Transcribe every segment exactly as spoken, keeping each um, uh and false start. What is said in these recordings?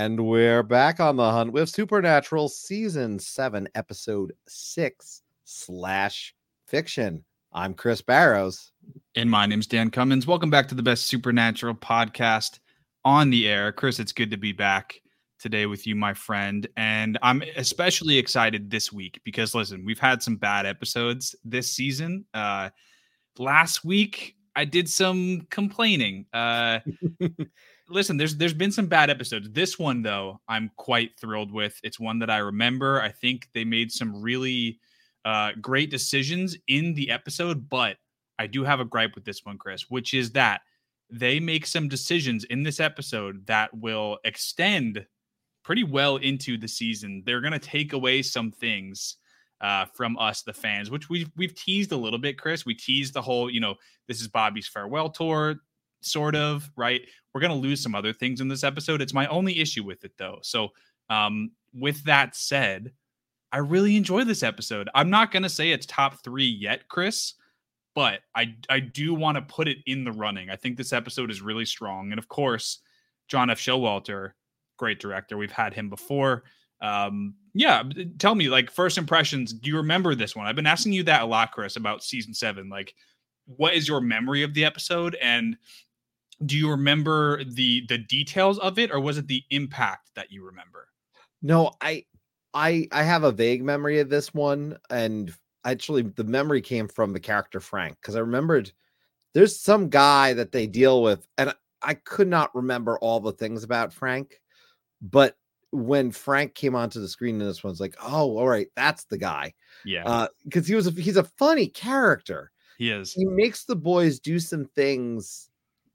And we're back on the hunt with Supernatural Season seven, Episode six, Slash Fiction. I'm Chris Barrows. And my name's Dan Cummins. Welcome back to the best Supernatural podcast on the air. Chris, it's good to be back today with you, my friend. And I'm especially excited this week because, listen, we've had some bad episodes this season. Uh, last week, I did some complaining. Uh, listen, there's there's been some bad episodes. This one, though, I'm quite thrilled with. It's one that I remember. I think they made some really uh, great decisions in the episode, but I do have a gripe with this one, Chris, which is that they make some decisions in this episode that will extend pretty well into the season. They're going to take away some things uh, from us, the fans, which we've, we've teased a little bit, Chris. We teased the whole, you know, this is Bobby's farewell tour, sort of, right? We're going to lose some other things in this episode. It's my only issue with it, though. So um, with that said, I really enjoy this episode. I'm not going to say it's top three yet, Chris, but I, I do want to put it in the running. I think this episode is really strong. And of course, John F. Showalter, great director. We've had him before. Um, yeah. Tell me, like, first impressions. Do you remember this one? I've been asking you that a lot, Chris, about season seven. Like, what is your memory of the episode? And do you remember the, the details of it, or was it the impact that you remember? No, I, I, I have a vague memory of this one. And actually the memory came from the character Frank, because I remembered there's some guy that they deal with, and I could not remember all the things about Frank, but when Frank came onto the screen in this one, it's like, oh, all right, that's the guy. Yeah. Uh, because he was a, he's a funny character. He is. He makes the boys do some things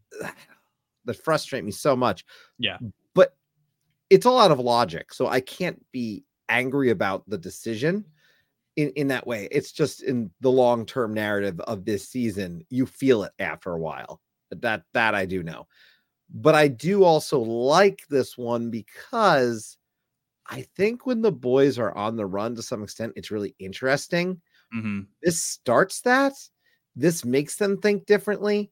that frustrate me so much. Yeah. But it's all out of logic, so I can't be angry about the decision in, in that way. It's just in the long-term narrative of this season, you feel it after a while. That that I do know. But I do also like this one because I think when the boys are on the run to some extent, it's really interesting. Mm-hmm. This starts that. This makes them think differently.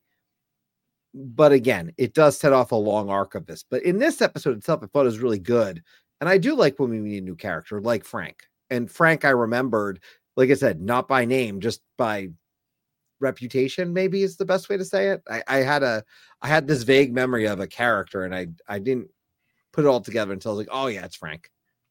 But again, it does set off a long arc of this. But in this episode itself, I thought it was really good. And I do like when we meet a new character like Frank. And Frank, I remembered, like I said, not by name, just by reputation, maybe is the best way to say it. I, I had a, I had this vague memory of a character, and I, I didn't put it all together until I was like, oh yeah, it's Frank.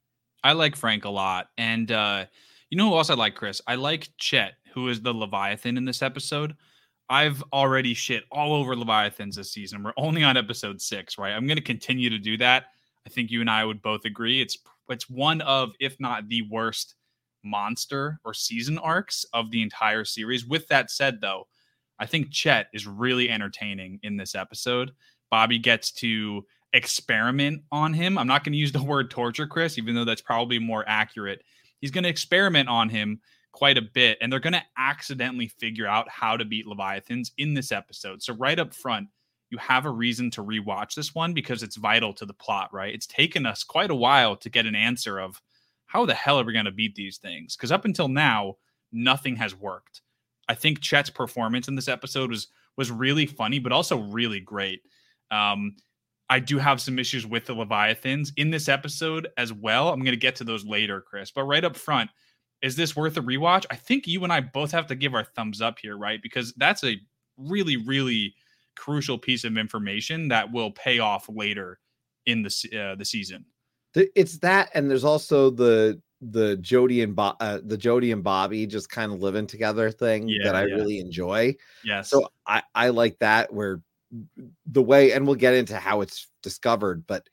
I like Frank a lot. And uh, you know who else I like, Chris? I like Chet, who is the Leviathan in this episode. I've already shit all over Leviathans this season. We're only on episode six, right? I'm going to continue to do that. I think you and I would both agree. It's, it's one of, if not the worst monster or season arcs of the entire series. With that said, though, I think Chet is really entertaining in this episode. Bobby gets to experiment on him. I'm not going to use the word torture, Chris, even though that's probably more accurate. He's going to experiment on him quite a bit, and they're going to accidentally figure out how to beat Leviathans in this episode. So right up front, you have a reason to rewatch this one because it's vital to the plot, right? It's taken us quite a while to get an answer of how the hell are we going to beat these things? Because up until now, nothing has worked. I think Chet's performance in this episode was was really funny, but also really great. Um, I do have some issues with the Leviathans in this episode as well. I'm going to get to those later, Chris. But right up front, is this worth a rewatch? I think you and I both have to give our thumbs up here, right? Because that's a really, really crucial piece of information that will pay off later in the uh, the season. It's that, and there's also the the Jody and Bo- uh, the Jody and Bobby just kind of living together thing yeah, that I yeah. really enjoy. Yes. So I I like that, where the way, and we'll get into how it's discovered, but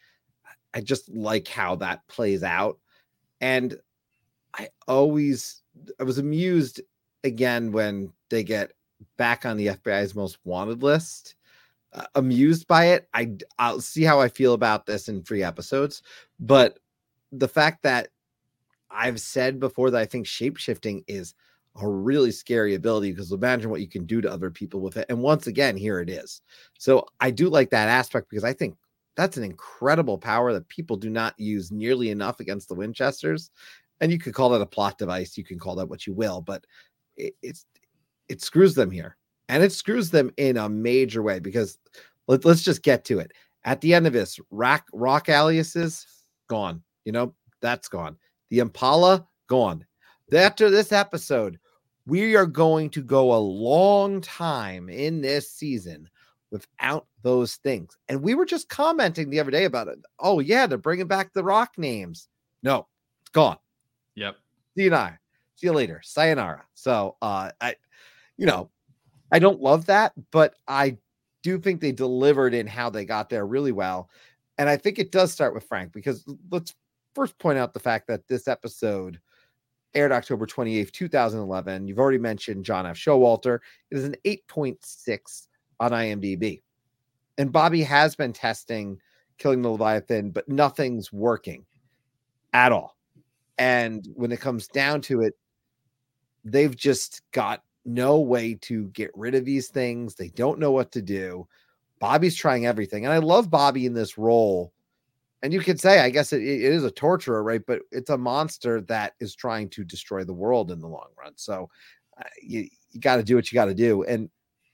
I just like how that plays out. And I always I was amused again when they get back on the F B I's most wanted list. Uh, amused by it. I I'll see how I feel about this in three episodes, but the fact that I've said before that I think shapeshifting is a really scary ability, because imagine what you can do to other people with it. And once again, here it is. So I do like that aspect, because I think that's an incredible power that people do not use nearly enough against the Winchesters. And you could call that a plot device. You can call that what you will, but it, it's it screws them here. And it screws them in a major way, because let, let's just get to it. At the end of this, rock, rock aliases, gone. You know, that's gone. The Impala, gone. After this episode, we are going to go a long time in this season without those things. And we were just commenting the other day about it. Oh, yeah, they're bringing back the rock names. No, it's gone. Yep. See you now. See you later. Sayonara. So, uh, I, you know, I don't love that, but I do think they delivered in how they got there really well. And I think it does start with Frank, because let's first point out the fact that this episode aired October twenty-eighth, twenty eleven. You've already mentioned John F. Showalter. It is an eight point six on IMDb. And Bobby has been testing Killing the Leviathan, but nothing's working at all. And when it comes down to it, they've just got no way to get rid of these things. They don't know what to do. Bobby's trying everything. And I love Bobby in this role. And you could say, I guess it, it is a torturer, right? But it's a monster that is trying to destroy the world in the long run. So uh, you, you got to do what you got to do. And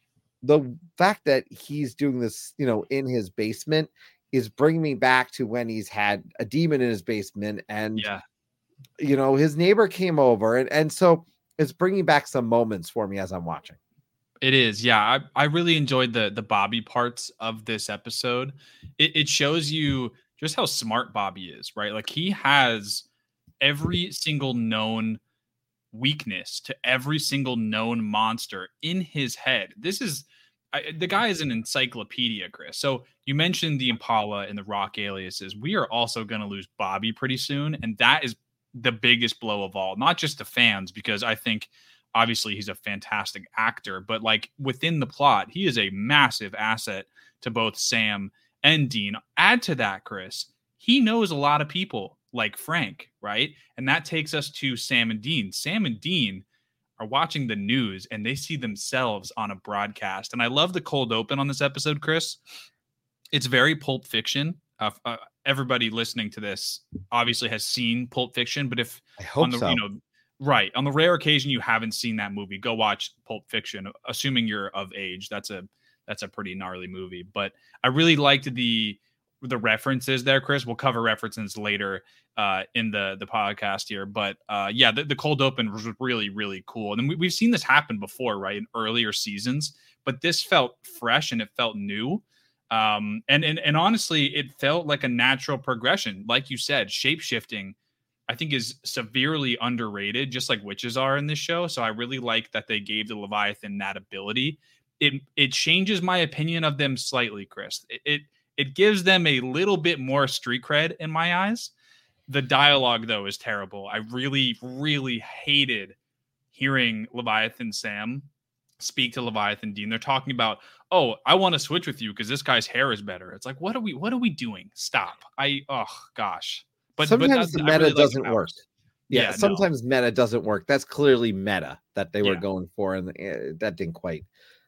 the fact that he's doing this, you know, in his basement is bringing me back to when he's had a demon in his basement. And, yeah. you know, his neighbor came over. And, and so it's bringing back some moments for me as I'm watching. It is. Yeah. I, I really enjoyed the, the Bobby parts of this episode. It, it shows you just how smart Bobby is, right? Like, he has every single known weakness to every single known monster in his head. This is I, the guy is an encyclopedia, Chris. So you mentioned the Impala and the rock aliases. We are also going to lose Bobby pretty soon. And that is the biggest blow of all, not just to fans, because I think obviously he's a fantastic actor, but like within the plot, he is a massive asset to both Sam and Dean. Add to that, Chris, he knows a lot of people like Frank, right? And that takes us to Sam and Dean. Sam and Dean are watching the news and they see themselves on a broadcast. And I love the cold open on this episode, Chris. It's very Pulp Fiction. Uh, uh, everybody listening to this obviously has seen Pulp Fiction, but if I hope on the, so. you know, right, on the rare occasion you haven't seen that movie, go watch Pulp Fiction, assuming you're of age. That's a that's a pretty gnarly movie. But I really liked the the references there, Chris. We'll cover references later uh, in the the podcast here. But uh, yeah, the, the cold open was really, really cool. And we, we've seen this happen before, right, in earlier seasons. But this felt fresh and it felt new. Um, and, and, and honestly, it felt like a natural progression. Like you said, shape-shifting, I think, is severely underrated, just like witches are in this show. So I really like that they gave the Leviathan that ability. It it changes my opinion of them slightly, Chris. It, it it gives them a little bit more street cred in my eyes. The dialogue, though, is terrible. I really, really hated hearing Leviathan Sam speak to Leviathan Dean. They're talking about, oh, I want to switch with you because this guy's hair is better. It's like, what are we what are we doing? Stop. I oh gosh. But sometimes but the that, meta really doesn't work. Yeah, yeah sometimes no. meta doesn't work. That's clearly meta that they were yeah. going for, and uh, that didn't quite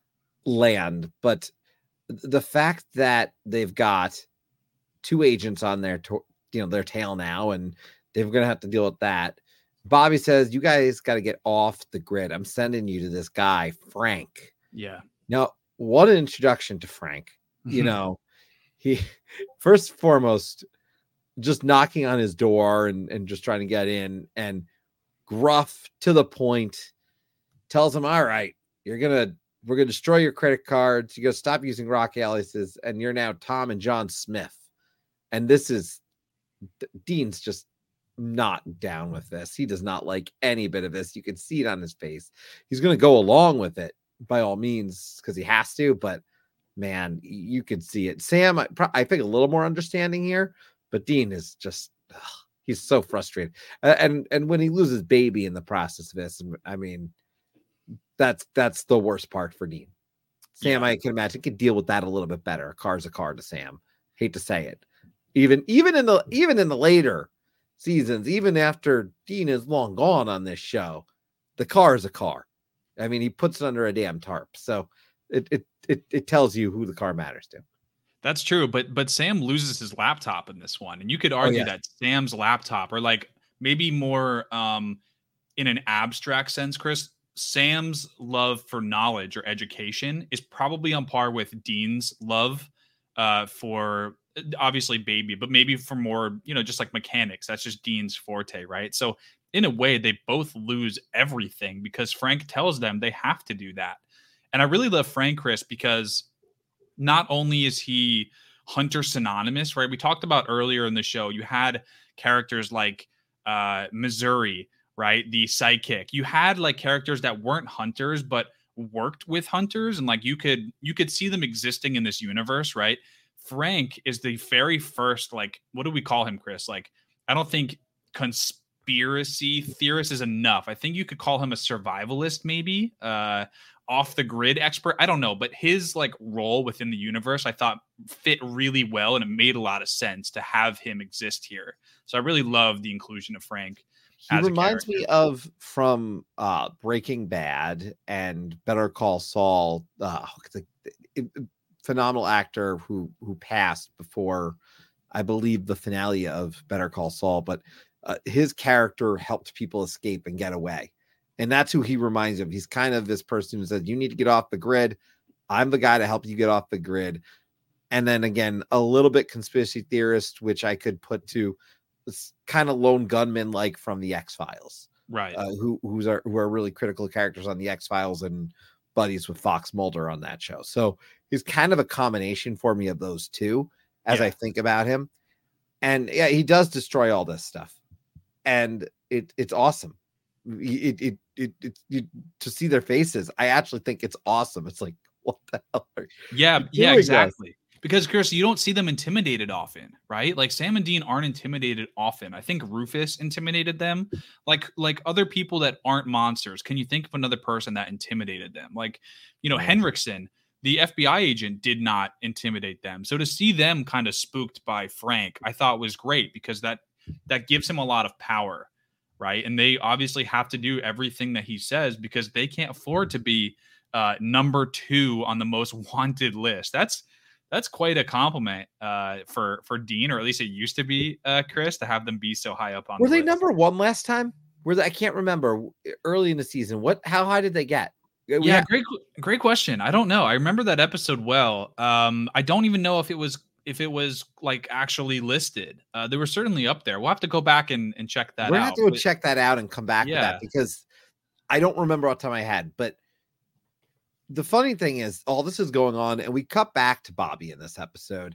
land. But the fact that they've got two agents on their, to- you know, their tail now, and they're going to have to deal with that. Bobby says, "You guys got to get off the grid. I'm sending you to this guy, Frank." Yeah. Now, what an introduction to Frank. You know, he first and foremost, just knocking on his door and, and just trying to get in, and gruff to the point, tells him, all right, you're going to, we're going to destroy your credit cards. You're going to stop using rock aliases. And you're now Tom and John Smith. And this is, Dean's just not down with this. He does not like any bit of this. You can see it on his face. He's going to go along with it by all means, because he has to, but man, you can see it. Sam, I, I think a little more understanding here, but Dean is just, ugh, he's so frustrated. Uh, and, and when he loses baby in the process of this, I mean, that's, that's the worst part for Dean. Sam, yeah. I can imagine could deal with that a little bit better. A car's a car to Sam. Hate to say it. Even, even in the, even in the later seasons, even after Dean is long gone on this show, the car is a car. I mean, he puts it under a damn tarp. So it, it, it, it tells you who the car matters to. That's true. But, but Sam loses his laptop in this one. And you could argue oh, yeah. that Sam's laptop, or like maybe more um, in an abstract sense, Chris, Sam's love for knowledge or education is probably on par with Dean's love uh, for obviously Baby, but maybe for more, you know, just like mechanics. That's just Dean's forte, right? So in a way, they both lose everything because Frank tells them they have to do that. And I really love Frank, Chris, because not only is he Hunter synonymous, right? We talked about earlier in the show, you had characters like uh, Missouri, right? The sidekick. You had like characters that weren't hunters, but worked with hunters, and like you could you could see them existing in this universe, right? Frank is the very first, like, what do we call him, Chris? Like, I don't think conspiracy theorist is enough. I think you could call him a survivalist, maybe. Uh, off the grid expert. I don't know, but his like role within the universe, I thought fit really well, and it made a lot of sense to have him exist here. So I really love the inclusion of Frank. He reminds me of from uh, Breaking Bad and Better Call Saul. Uh, the, the, phenomenal actor who who passed before, I believe, the finale of Better Call Saul. But uh, his character helped people escape and get away. And that's who he reminds of. He's kind of this person who says, you need to get off the grid. I'm the guy to help you get off the grid. And then again, a little bit conspiracy theorist, which I could put to this kind of lone gunman, like from the X-Files, right? Uh, who who's are who are really critical characters on the X-Files and buddies with Fox Mulder on that show. So he's kind of a combination for me of those two as yeah. I think about him. And yeah, he does destroy all this stuff, and it it's awesome. It it it, it, it to see their faces, I actually think it's awesome. It's like, what the hell are yeah you yeah exactly this? Because, Chris, you don't see them intimidated often, right? Like Sam and Dean aren't intimidated often. I think Rufus intimidated them. Like like other people that aren't monsters, can you think of another person that intimidated them? Like, you know, Yeah. Henriksen, the F B I agent, did not intimidate them. So to see them kind of spooked by Frank, I thought was great, because that that gives him a lot of power, right? And they obviously have to do everything that he says because they can't afford to be uh, number two on the most wanted list. That's That's quite a compliment uh, for for Dean, or at least it used to be, uh, Chris, to have them be so high up on. Were the they list. number one last time? Were they? I can't remember. Early in the season, what? How high did they get? We yeah, had- great, great question. I don't know. I remember that episode well. Um, I don't even know if it was if it was like actually listed. Uh, they were certainly up there. We'll have to go back and, and check that We're out. gonna have to go But, check that out and come back yeah. with that, because I don't remember off the top of my head. But the funny thing is, all this is going on, and we cut back to Bobby in this episode.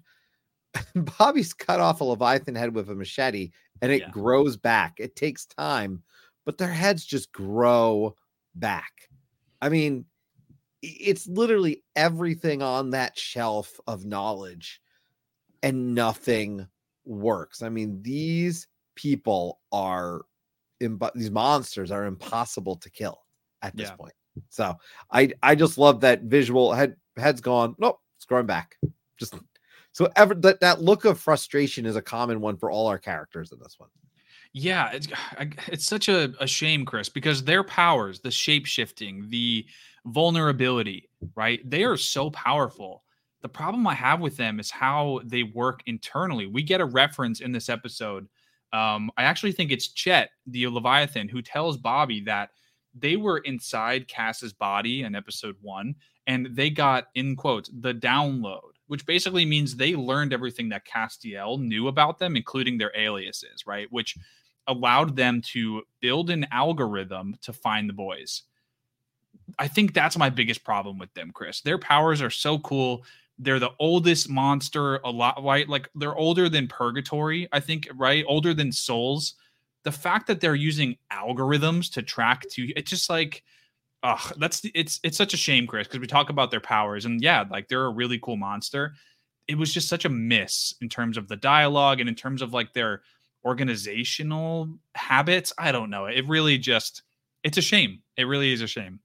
Bobby's cut off a Leviathan head with a machete, and it Yeah. grows back. It takes time, but their heads just grow back. I mean, it's literally everything on that shelf of knowledge, and nothing works. I mean, these people are, imp- these monsters are impossible to kill at this Yeah. point. So I I just love that visual. Head head's gone. Nope, it's growing back. Just so ever that that look of frustration is a common one for all our characters in this one. Yeah, it's it's such a, a shame, Chris, because their powers, the shape shifting, the vulnerability, right? They are so powerful. The problem I have with them is how they work internally. We get a reference in this episode. Um, I actually think it's Chet, the Leviathan, who tells Bobby that they were inside Cass's body in episode one, and they got, in quotes, the download, which basically means they learned everything that Castiel knew about them, including their aliases, right? Which allowed them to build an algorithm to find the boys. I think that's my biggest problem with them, Chris. Their powers are so cool. They're the oldest monster, a lot, right? Like they're older than Purgatory, I think, right? Older than Souls. The fact that they're using algorithms to track to, it's just like, oh, that's it's it's such a shame, Chris, because we talk about their powers, and yeah, like they're a really cool monster. It was just such a miss in terms of the dialogue and in terms of like their organizational habits. I don't know. It really just, it's a shame. It really is a shame.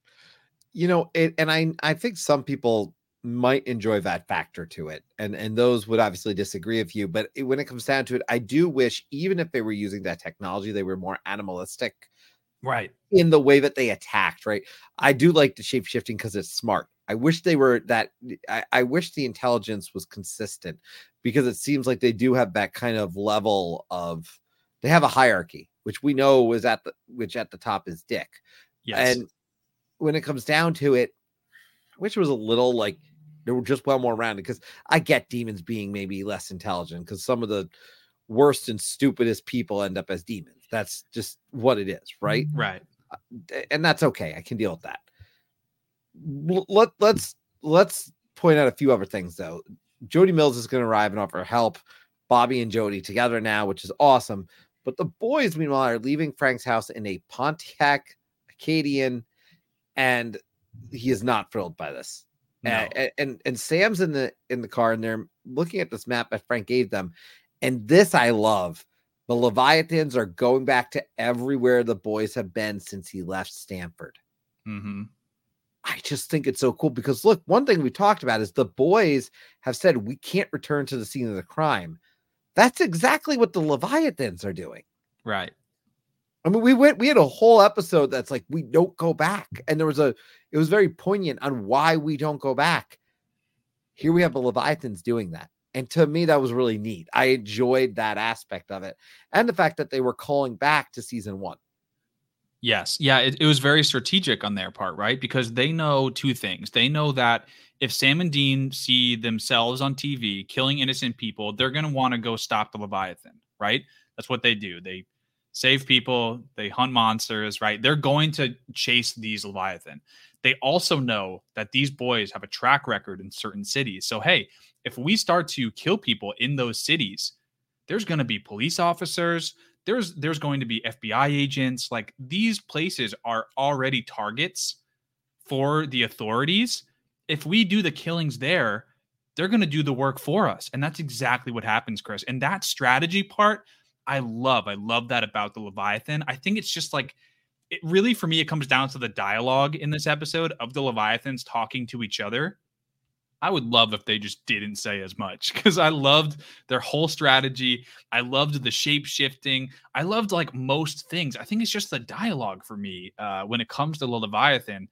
You know, it, and I I think some people might enjoy that factor to it, and and those would obviously disagree with you. But it, when it comes down to it, I do wish, even if they were using that technology, they were more animalistic, right, in the way that they attacked. Right, I do like the shape shifting because it's smart. I wish they were that. I, I wish the intelligence was consistent, because it seems like they do have that kind of level of, they have a hierarchy, which we know is at the which at the top is Dick. yes. And when it comes down to it, I wish it was a little like They were just well more rounded, because I get demons being maybe less intelligent, because some of the worst and stupidest people end up as demons. That's just what it is, right? Right. And that's okay. I can deal with that. Let, let's let's point out a few other things, though. Jody Mills is going to arrive and offer help. Bobby and Jody together now, which is awesome. But the boys, meanwhile, are leaving Frank's house in a Pontiac Acadian, and he is not thrilled by this. No. And, and and Sam's in the in the car, and they're looking at this map that Frank gave them. And this I love. The Leviathans are going back to everywhere the boys have been since he left Stanford. Mm-hmm. I just think it's so cool, because look, one thing we talked about is the boys have said we can't return to the scene of the crime. That's exactly what the Leviathans are doing. Right. I mean, we went, we had a whole episode that's like, we don't go back. And there was a, it was very poignant on why we don't go back. Here we have the Leviathans doing that. And to me, that was really neat. I enjoyed that aspect of it. And the fact that they were calling back to season one. Yes. Yeah. It, it was very strategic on their part, right? Because they know two things. They know that if Sam and Dean see themselves on T V killing innocent people, they're going to want to go stop the Leviathan, right? That's what they do. They save people. They hunt monsters, right? They're going to chase these Leviathan. They also know that these boys have a track record in certain cities. So, hey, if we start to kill people in those cities, there's going to be police officers. There's there's going to be F B I agents. Like, these places are already targets for the authorities. If we do the killings there, they're going to do the work for us. And that's exactly what happens, Chris. And that strategy part, I love. I love that about the Leviathan. I think it's just like, it really, for me, it comes down to the dialogue in this episode of the Leviathans talking to each other. I would love if they just didn't say as much, because I loved their whole strategy. I loved the shape shifting. I loved like most things. I think it's just the dialogue for me uh, when it comes to the Leviathan.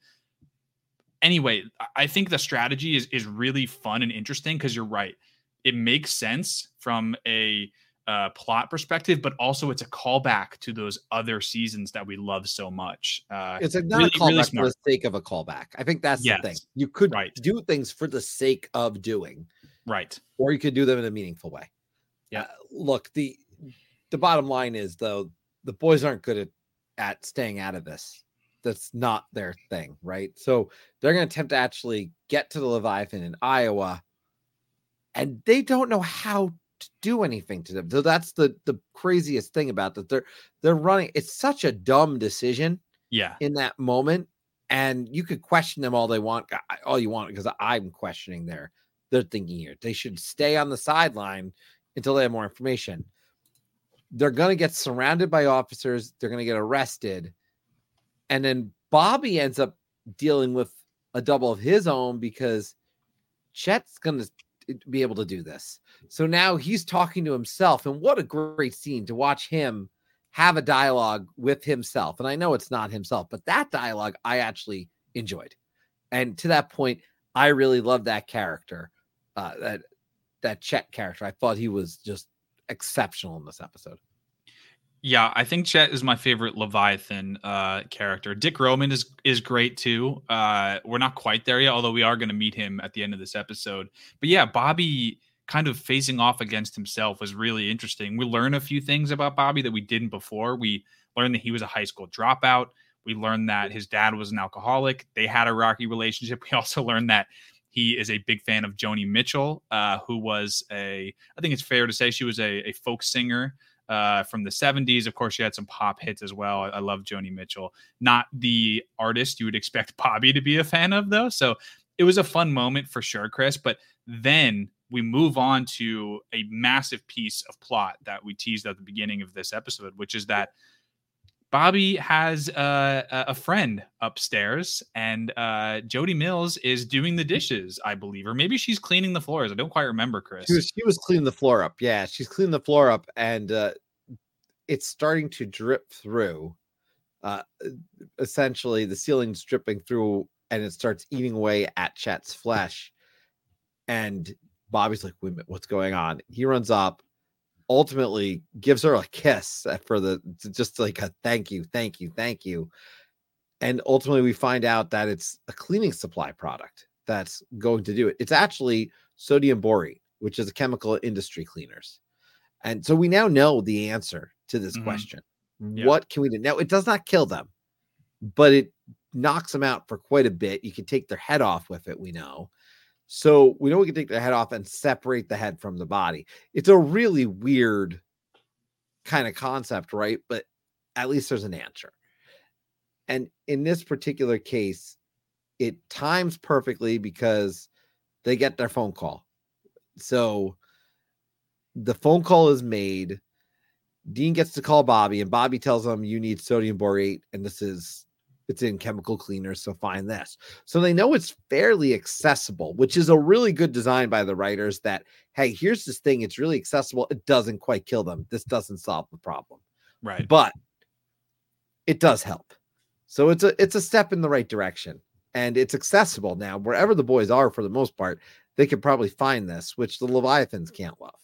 Anyway, I think the strategy is is really fun and interesting, because you're right. It makes sense from a uh, plot perspective, but also it's a callback to those other seasons that we love so much. Uh, it's a, not really, a callback really for the sake of a callback. I think that's yes. the thing. You could right. do things for the sake of doing, right, or you could do them in a meaningful way. Yeah. Uh, look, the the bottom line is, though, the boys aren't good at at staying out of this. That's not their thing, right? So they're going to attempt to actually get to the Leviathan in Iowa, and they don't know how to do anything to them. So that's the the craziest thing about that. They're they're running. It's such a dumb decision, yeah, in that moment, and you could question them all they want, all you want, because I'm questioning their their thinking here. They should stay on the sideline until they have more information. They're going to get surrounded by officers. They're going to get arrested. And then Bobby ends up dealing with a double of his own, because Chet's going to be able to do this. So now he's talking to himself. And what a great scene to watch him have a dialogue with himself. And I know it's not himself, but that dialogue I actually enjoyed. And to that point, I really loved that character, uh, that, that Chet character. I thought he was just exceptional in this episode. Yeah, I think Chet is my favorite Leviathan uh, character. Dick Roman is is great too. Uh, we're not quite there yet, although we are going to meet him at the end of this episode. But yeah, Bobby kind of facing off against himself was really interesting. We learn a few things about Bobby that we didn't before. We learned that he was a high school dropout. We learned that his dad was an alcoholic. They had a rocky relationship. We also learned that he is a big fan of Joni Mitchell, uh, who was a, I think it's fair to say she was a, a folk singer uh, from the seventies. Of course, she had some pop hits as well. I, I love Joni Mitchell. Not the artist you would expect Bobby to be a fan of, though. So it was a fun moment for sure, Chris. But then we move on to a massive piece of plot that we teased at the beginning of this episode, which is that Bobby has uh, a friend upstairs, and uh, Jody Mills is doing the dishes, I believe, or maybe she's cleaning the floors. I don't quite remember, Chris. She was, she was cleaning the floor up. Yeah, she's cleaning the floor up, and uh, it's starting to drip through. Uh, essentially, the ceiling's dripping through, and it starts eating away at Chet's flesh. And Bobby's like, "Wait a minute, what's going on?" He runs up, ultimately gives her a kiss for the just like a thank you, thank you, thank you. And ultimately we find out that it's a cleaning supply product. that's going to do it. It's actually sodium borate, which is a chemical industry cleaners. And so we now know the answer to this mm-hmm. question. Yeah. What can we do? Now, it does not kill them, but it knocks them out for quite a bit. You can take their head off with it, we know. So we know we can take their head off and separate the head from the body. It's a really weird kind of concept, right? But at least there's an answer. And in this particular case, it times perfectly because they get their phone call. So the phone call is made. Dean gets to call Bobby, and Bobby tells him you need sodium borate, and this is it's in chemical cleaners, so find this. So they know it's fairly accessible, which is a really good design by the writers that, hey, here's this thing. It's really accessible. It doesn't quite kill them. This doesn't solve the problem. Right. But it does help. So it's a it's a step in the right direction. And it's accessible now. Wherever the boys are, for the most part, they could probably find this, which the Leviathans can't love.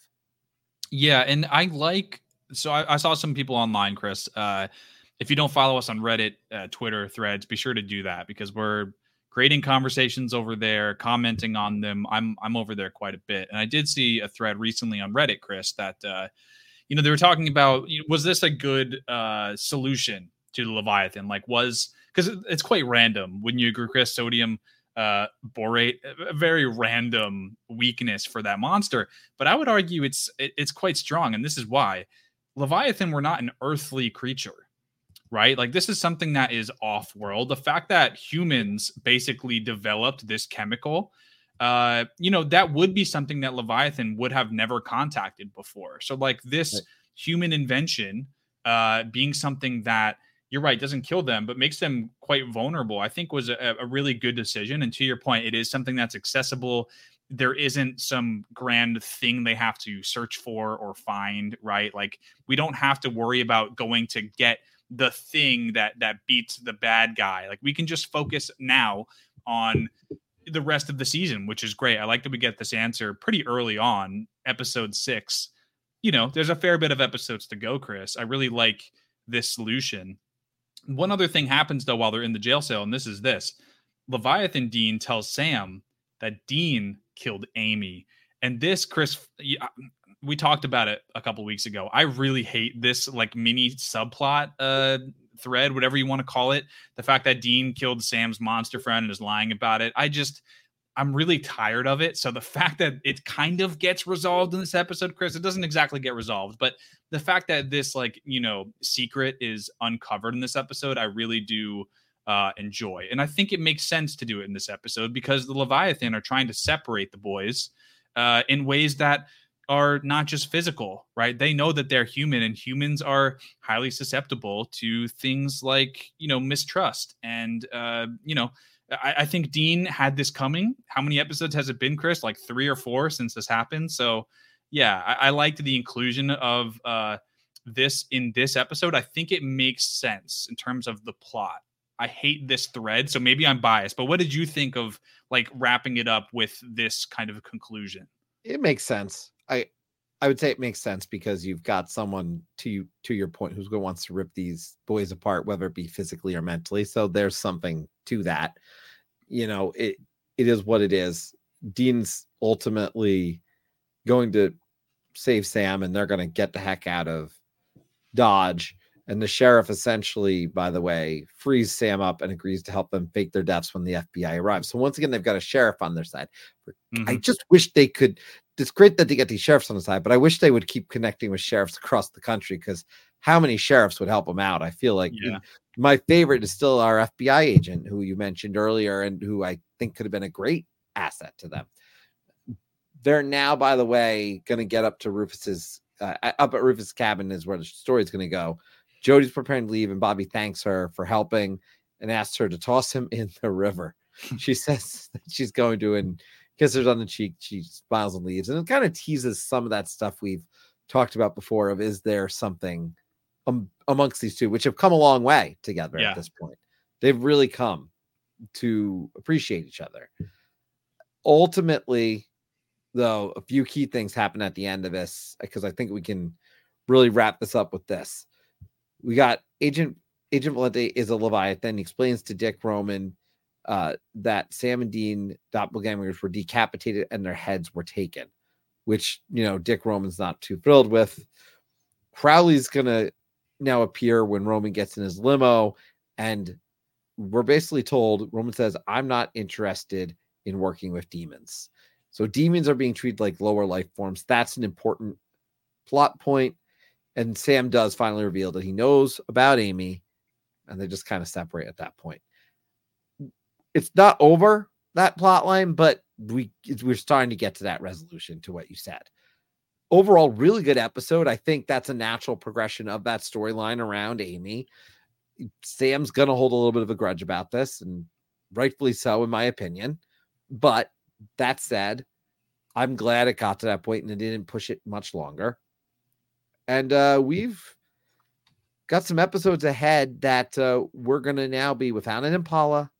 Yeah, and I like so I, I saw some people online, Chris. Uh, if you don't follow us on Reddit, uh, Twitter, Threads, be sure to do that because we're creating conversations over there, commenting on them. I'm I'm over there quite a bit, and I did see a thread recently on Reddit, Chris, that uh, you know they were talking about was this a good uh, solution to the Leviathan? Like, was because it's quite random when you agree, Chris, sodium uh, borate, a very random weakness for that monster. But I would argue it's it, it's quite strong, and this is why Leviathan were not an earthly creature. Right? Like this is something that is off world. The fact that humans basically developed this chemical, uh, you know, that would be something that Leviathan would have never contacted before. So like this right. human invention, uh, being something that you're right, doesn't kill them, but makes them quite vulnerable, I think was a, a really good decision. And to your point, it is something that's accessible. There isn't some grand thing they have to search for or find, right? Like we don't have to worry about going to get the thing that that beats the bad guy. Like we can just focus now on the rest of the season, which is great. I like that we get this answer pretty early on, episode six. You know, there's a fair bit of episodes to go, Chris. I really like this solution. One other thing happens though while they're in the jail cell, and this is this. Leviathan Dean tells Sam that Dean killed Amy. And this, Chris, we talked about it a couple weeks ago. I really hate this like mini subplot uh, thread, whatever you want to call it. The fact that Dean killed Sam's monster friend and is lying about it. I just, I'm really tired of it. So the fact that it kind of gets resolved in this episode, Chris, it doesn't exactly get resolved, but the fact that this like, you know, secret is uncovered in this episode, I really do uh, enjoy. And I think it makes sense to do it in this episode because the Leviathan are trying to separate the boys uh, in ways that are not just physical, right? They know that they're human and humans are highly susceptible to things like, you know, mistrust. And, uh, you know, I, I think Dean had this coming. How many episodes has it been, Chris? Like three or four since this happened. So yeah, I, I liked the inclusion of uh, this in this episode. I think it makes sense in terms of the plot. I hate this thread, so maybe I'm biased, but what did you think of like wrapping it up with this kind of a conclusion? It makes sense. I I would say it makes sense because you've got someone to you to your point who's going to wants to rip these boys apart, whether it be physically or mentally. So there's something to that. You know, it it is what it is. Dean's ultimately going to save Sam, and they're going to get the heck out of Dodge. And the sheriff essentially, by the way, frees Sam up and agrees to help them fake their deaths when the F B I arrives. So once again, they've got a sheriff on their side. Mm-hmm. I just wish they could. It's great that they get these sheriffs on the side, but I wish they would keep connecting with sheriffs across the country because how many sheriffs would help them out? I feel like yeah. my favorite is still our F B I agent who you mentioned earlier and who I think could have been a great asset to them. They're now, by the way, going to get up to Rufus's uh, up at Rufus' cabin is where the story is going to go. Jody's preparing to leave, and Bobby thanks her for helping and asks her to toss him in the river. She says that she's going to and kiss her on the cheek. She smiles and leaves, and it kind of teases some of that stuff we've talked about before. Of is there something um, amongst these two, which have come a long way together yeah. at this point? They've really come to appreciate each other. Ultimately, though, a few key things happen at the end of this because I think we can really wrap this up with this. We got Agent Agent Valente is a Leviathan. He explains to Dick Roman uh, that Sam and Dean doppelgangers were decapitated and their heads were taken, which, you know, Dick Roman's not too thrilled with. Crowley's going to now appear when Roman gets in his limo, and we're basically told, Roman says, I'm not interested in working with demons. So demons are being treated like lower life forms. That's an important plot point. And Sam does finally reveal that he knows about Amy, and they just kind of separate at that point. It's not over, that plot line, but we, we're starting to get to that resolution to what you said. Overall, really good episode. I think that's a natural progression of that storyline around Amy. Sam's going to hold a little bit of a grudge about this, and rightfully so, in my opinion. But that said, I'm glad it got to that point and it didn't push it much longer. And uh, we've got some episodes ahead that uh, we're going to now be without an Impala,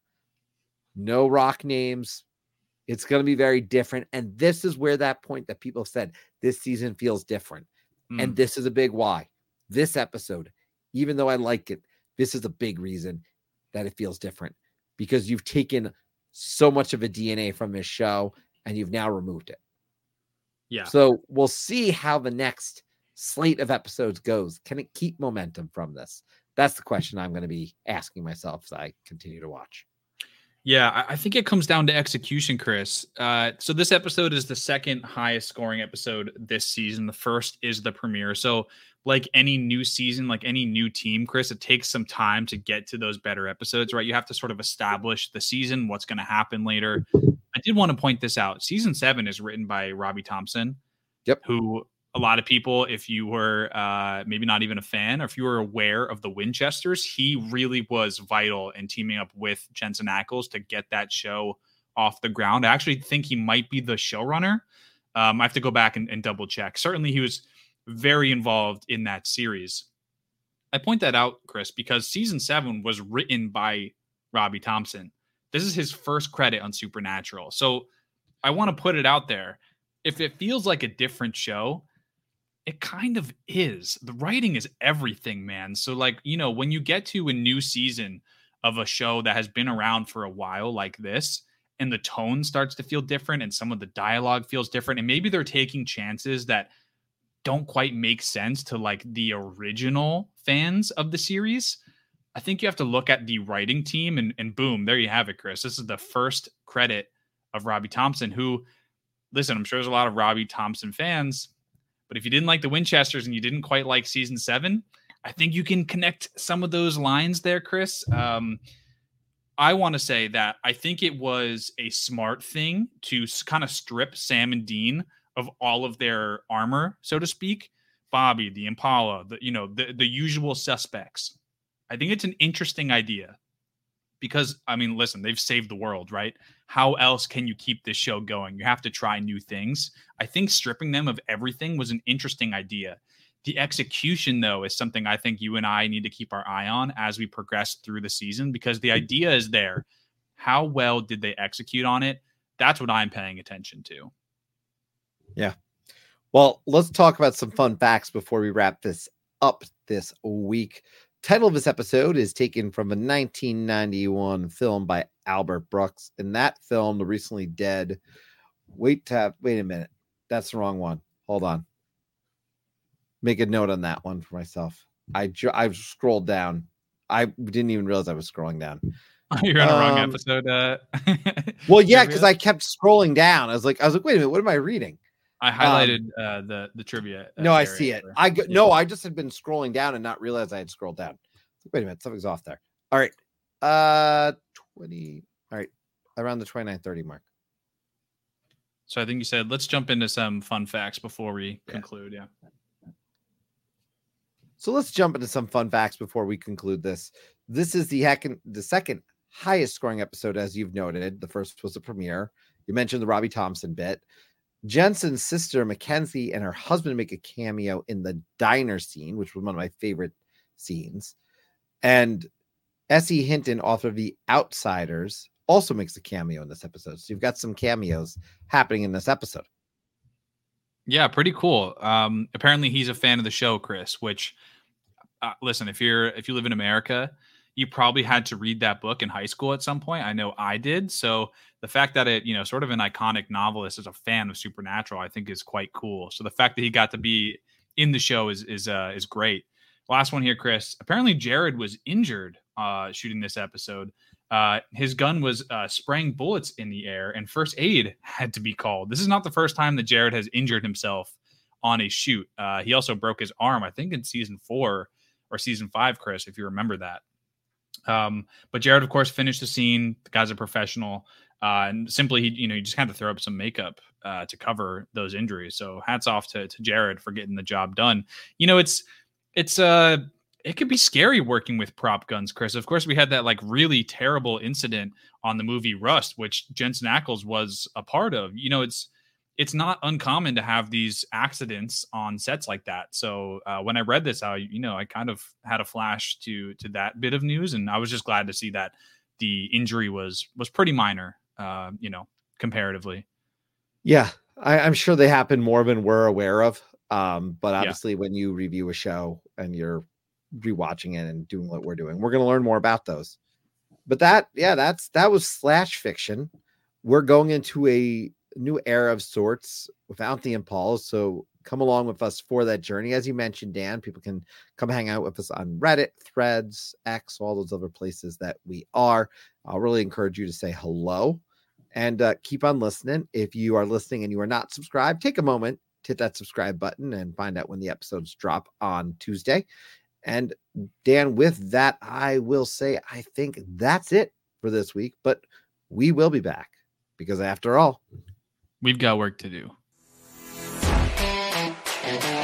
no rock names. It's going to be very different. And this is where that point that people said this season feels different. Mm. And this is a big why. This episode, even though I like it, this is a big reason that it feels different, because you've taken so much of a D N A from this show and you've now removed it. Yeah. So we'll see how the next slate of episodes goes. Can it keep momentum from this? That's the question I'm going to be asking myself as I continue to watch. Yeah, I think it comes down to execution, Chris. Uh, so this episode is the second highest scoring episode this season. The first is the premiere. So like any new season, like any new team, Chris, it takes some time to get to those better episodes, right? You have to sort of establish the season, what's going to happen later. I did want to point this out. Season seven is written by Robbie Thompson. Yep. Who a lot of people, if you were uh, maybe not even a fan, or if you were aware of the Winchesters, he really was vital in teaming up with Jensen Ackles to get that show off the ground. I actually think he might be the showrunner. Um, I have to go back and, and double check. Certainly he was very involved in that series. I point that out, Chris, because season seven was written by Robbie Thompson. This is his first credit on Supernatural. So I want to put it out there. If it feels like a different show, it kind of is. The writing is everything, man. So like, you know, when you get to a new season of a show that has been around for a while like this, and the tone starts to feel different and some of the dialogue feels different, and maybe they're taking chances that don't quite make sense to like the original fans of the series, I think you have to look at the writing team and, and boom, there you have it, Chris. This is the first credit of Robbie Thompson, who, listen, I'm sure there's a lot of Robbie Thompson fans, but if you didn't like the Winchesters and you didn't quite like season seven, I think you can connect some of those lines there, Chris. Um, I want to say that I think it was a smart thing to kind of strip Sam and Dean of all of their armor, so to speak. Bobby, the Impala, the, you know, the, the usual suspects. I think it's an interesting idea because, I mean, listen, they've saved the world, right? How else can you keep this show going? You have to try new things. I think stripping them of everything was an interesting idea. The execution, though, is something I think you and I need to keep our eye on as we progress through the season, because the idea is there. How well did they execute on it? That's what I'm paying attention to. Yeah. Well, let's talk about some fun facts before we wrap this up this week. Title of this episode is taken from a nineteen ninety-one film by Albert Brooks. In that film, The Recently Dead. Wait, tab, wait a minute. That's the wrong one. Hold on. Make a note on that one for myself. I ju- I've scrolled down. I didn't even realize I was scrolling down. You're on the um, wrong episode. Uh, well, yeah, because I kept scrolling down. I was like, I was like, wait a minute, what am I reading? I highlighted um, uh, the the trivia. Uh, no, I see it. There. I go, yeah. No, I just had been scrolling down and not realized I had scrolled down. Wait a minute, something's off there. All right, uh, twenty. All right, around the twenty-nine thirty mark. So I think you said let's jump into some fun facts before we yeah. conclude. Yeah. So let's jump into some fun facts before we conclude this. This is the heck the second highest scoring episode, as you've noted. The first was the premiere. You mentioned the Robbie Thompson bit. Jensen's sister, Mackenzie, and her husband make a cameo in the diner scene, which was one of my favorite scenes. And S E. Hinton, author of The Outsiders, also makes a cameo in this episode. So you've got some cameos happening in this episode. Yeah, pretty cool. Um, apparently he's a fan of the show, Chris, which uh, listen, if you're if you live in America, you probably had to read that book in high school at some point. I know I did. So the fact that it, you know, sort of an iconic novelist is a fan of Supernatural, I think is quite cool. So the fact that he got to be in the show is is uh, is great. Last one here, Chris. Apparently Jared was injured uh, shooting this episode. Uh, his gun was uh, spraying bullets in the air, and first aid had to be called. This is not the first time that Jared has injured himself on a shoot. Uh, he also broke his arm, I think, in season four or season five, Chris, if you remember that. Um, but Jared, of course, finished the scene. The guy's a professional, uh, and simply, he, you know, you just had to throw up some makeup uh, to cover those injuries. So hats off to, to Jared for getting the job done. You know, it's it's uh, it could be scary working with prop guns, Chris. Of course, we had that like really terrible incident on the movie Rust, which Jensen Ackles was a part of. You know, it's it's not uncommon to have these accidents on sets like that. So uh, when I read this, I, you know, I kind of had a flash to to that bit of news, and I was just glad to see that the injury was was pretty minor, uh, you know, comparatively. Yeah, I, I'm sure they happen more than we're aware of. Um, but obviously, yeah. when you review a show and you're rewatching it and doing what we're doing, we're going to learn more about those. But that, yeah, that's that was Slash Fiction. We're going into a new era of sorts with Anthony and Paul. So come along with us for that journey. As you mentioned, Dan, people can come hang out with us on Reddit, Threads, X, all those other places that we are. I'll really encourage you to say hello and uh, keep on listening. If you are listening and you are not subscribed, take a moment to hit that subscribe button and find out when the episodes drop on Tuesday. And Dan, with that, I will say, I think that's it for this week, but we will be back because after all, we've got work to do.